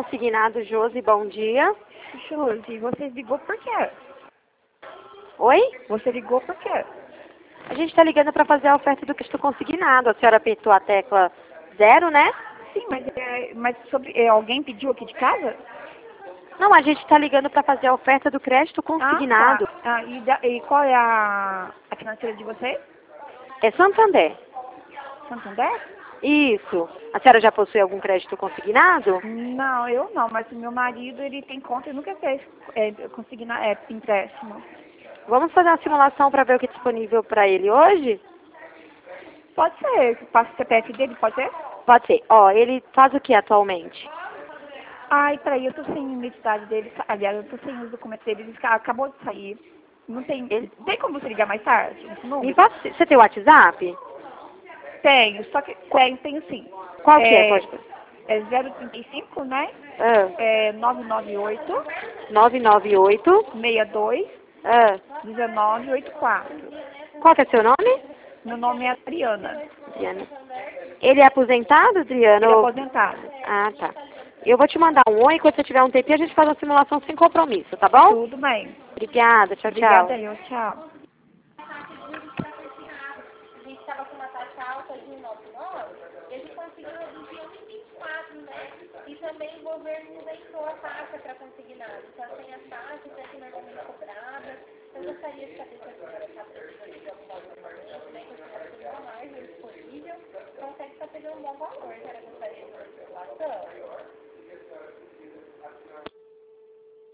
consignado, Josi, bom dia. Josi, você ligou por quê? Oi? Você ligou por quê? A gente está ligando para fazer a oferta do crédito consignado. A senhora apertou a tecla 0, né? Sim, mas alguém pediu aqui de casa? Não, a gente está ligando para fazer a oferta do crédito Ah, tá. consignado. E qual é a financeira de vocês? É Santander. Santander? Isso. A senhora já possui algum crédito consignado? Não, eu não, mas o meu marido, ele tem conta e nunca fez empréstimo. Vamos fazer uma simulação para ver o que é disponível para ele hoje? Pode ser, passa o CPF dele, pode ser? Pode ser. Ó, ele faz o que atualmente? Ai, peraí, eu tô sem a identidade dele, aliás, eu tô sem os documentos dele, ele acabou de sair. Não tem, Ele... tem como você ligar mais tarde, esse Me número? passa... Você tem o WhatsApp? Tenho, só que tenho sim. Qual que é? Pode... É 035, né? Ah, É 998 998. 62 Ah, 1984. qual que é seu nome? Meu nome é Adriana. Adriano. Ele é aposentado, Ele é Adriano? aposentado. Ah, tá. Eu vou te mandar um oi, quando você tiver um tempinho, a gente faz uma simulação sem compromisso, tá bom? Tudo bem. Obrigada, tchau, Obrigada, tchau. eu. Tchau. A gente estava com uma taxa alta de 1,99, e a gente conseguiu reduzir a 1,24, né? E também o governo isentou a taxa para consignado. Então, tem as taxas que normalmente cobradas. Eu gostaria de saber se a senhora está precisando de alguma coisa, né? Que a senhora tem uma margem disponível, consegue estar pegando um bom valor. A senhora gostaria de uma simulação?